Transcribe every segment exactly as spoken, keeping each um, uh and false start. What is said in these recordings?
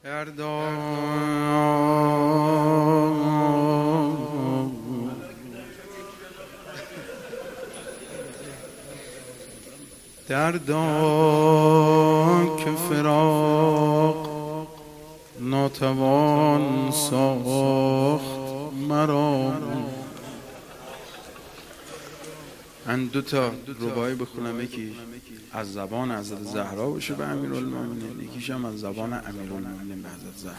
دردا دردا که فراق ناتوان ساخت مرا. من دو تا رباعی بخونم، یکی از زبان حضرت زهرا باشه به امیرالمومنین، یکیش هم از زبان امیرالمومنین به حضرت زهرا.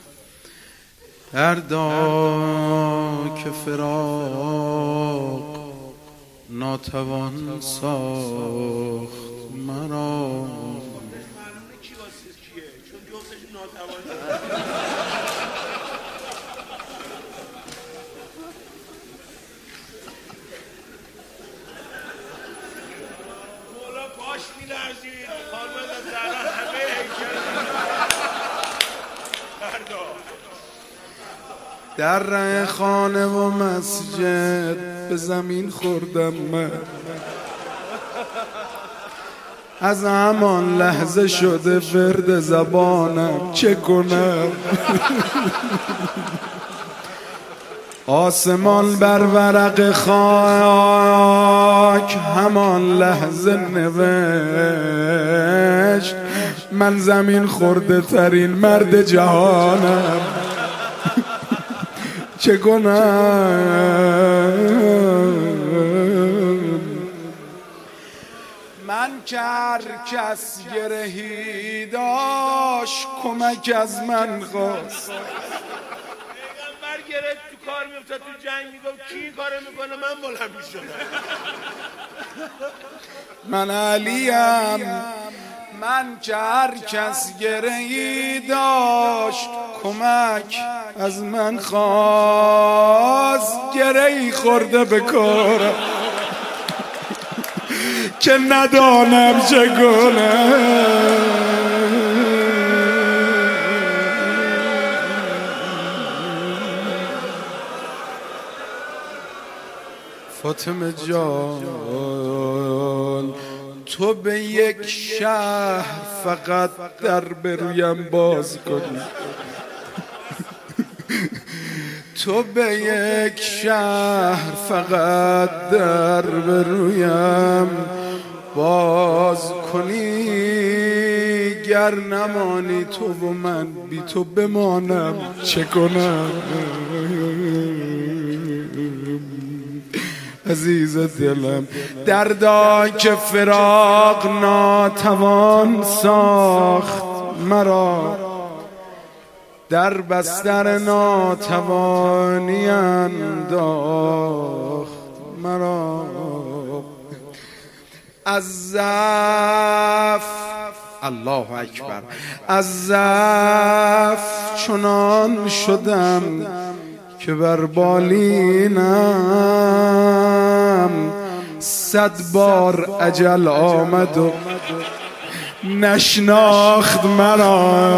دردا که فراق ناتوان ساخت مرا. در ره خانه و مسجد به زمین خوردم من، از همان لحظه شده ورد زبانم چه کنم. آسمان بر ورق خاک همان لحظه نوشت من زمین خورده ترین مرد جهانم. چه کنم من که هر کس گرهی داشت کمک از من خواست. پیغمبر گرفت تو کار میفتد تو جنگ میگفت کی این کارو میکنه من بلند میشدم. من علیم من که هر کس گرهی داشت کمک از من خواست. گرهی خورده به کارم که ندانم چگونه. فاطمه جان تو به یک شهر فقط در برویم باز کنی، تو به یک شهر فقط در برویم باز کنی. گر نمانی تو و من بی تو بمانم چه کنم. عزیز دلم دردا که فراق ناتوان ساخت مرا، در بستر ناتوانی انداخت مرا. از ضعف الله اکبر از ضعف چنان شدم که بر بالینم صد بار اجل آمد و نشناخت مرا.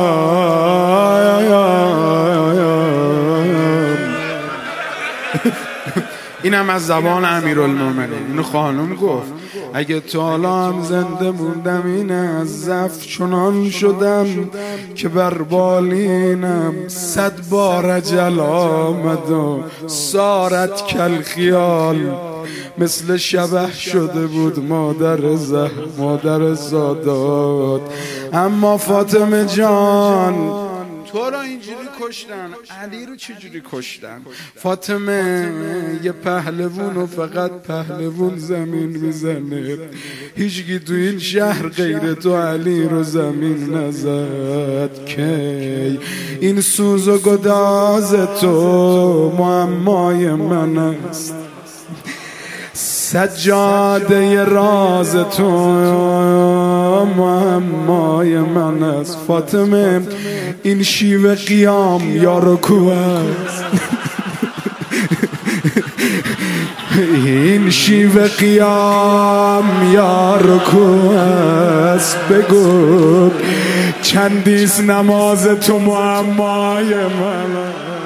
اینم از زبان امیرالمومنین. اینو خانم گفت اگه تا حالا هم زنده موندم اینه. از ضعف چنان شدم که بر بالینم صد بار اجل آمد و سارت کل خیال مثل شبح شده بود مادر زه مادر زادات. اما فاطمه جان تو را اینجوری کشتن، علی رو چجوری کشتن؟ فاطمه یه پهلوون و فقط پهلوون زمین میزنه. هیچکی تو این شهر غیر تو علی رو زمین نزد. کی این سوز و گداز تو معمای من است، سجاده راز تو معمای من است. فاطمه این شیوه قیام یا رکوع است. این شیوه قیام یا رکوع است. بگو چندیست نماز تو معمای من است.